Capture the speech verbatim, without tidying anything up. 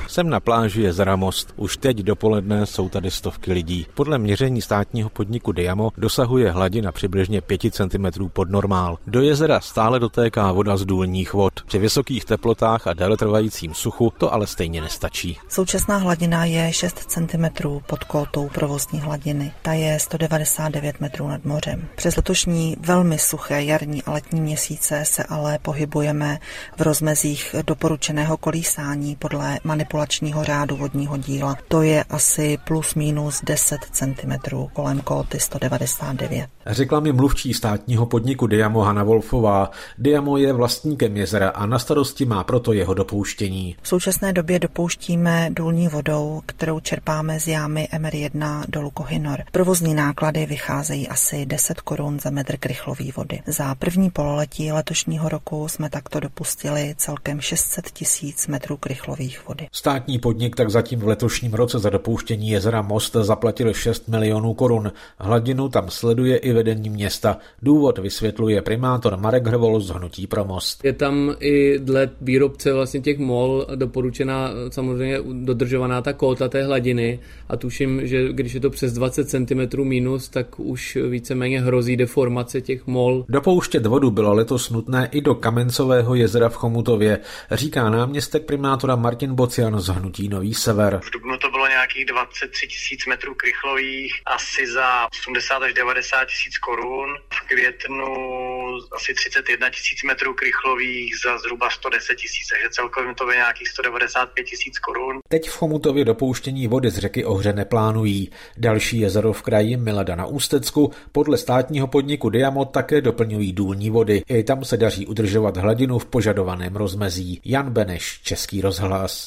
Jsem na pláži jezera Most. Už teď dopoledne jsou tady stovky lidí. Podle měření státního podniku Diamo dosahuje hladina přibližně pět centimetrů pod normál. Do jezera stále dotéká voda z důlních vod. Při vysokých teplotách a déletrvajícím suchu to ale stejně nestačí. Současná hladina je šest centimetrů pod kótou provozní hladiny. Ta je sto devadesát devět metrů nad mořem. Přes letošní velmi suché jarní a letní měsíce se ale pohybujeme v rozmezích doporučeného kolísání podle manipulačního řádu vodního díla. To je asi plus minus deset centimetrů kolem kóty sto devadesát devět. Řekla mi mluvčí státního podniku Diamo Hana Wolfová. Diamo je vlastníkem jezera a na starosti má proto jeho dopouštění. V současné době dopouštíme důlní vodou, kterou čerpáme z jámy M R jedna dolu Kohinor. Provozní náklady vycházejí asi deset korun za metr krychlový vody. Za první pololetí letošního roku jsme takto dopustili celkem šest set tisíc metrů krychlových vody. Státní podnik tak zatím v letošním roce za dopouštění jezera Most zaplatil šest milionů korun. Hladinu tam sleduje i vedení města. Důvod vysvětluje primátor Marek Hrvol z Hnutí pro Most. Je tam i dle výrobce vlastně těch mol doporučená samozřejmě dodržovaná ta kóta té hladiny a tuším, že když je to přes dvacet centimetrů minus, tak už víceméně hrozí deformace těch mol. Dopouštět vodu bylo letos nutné i do Kamencového jezera v Chomutově, říká náměstek primátora Martin Bocian z Hnutí Nový Sever. V dubnu to bylo nějakých dvacet tři tisíc metrů krychlových, asi za osmdesát až devadesát tisíc korun. V květnu asi třicet jedna tisíc metrů krychlových za zhruba sto deset tisíc, takže celkově to je nějakých sto devadesát pět tisíc korun. Teď v Chomutově dopouštění vody z řeky Ohře neplánují. Další jezero v kraji Milada na Ústecku podle státního podniku Diamo také doplňují důlní vody. I tam se daří udržovat hladinu v požadovaném rozmezí. Jan Beneš, Český rozhlas.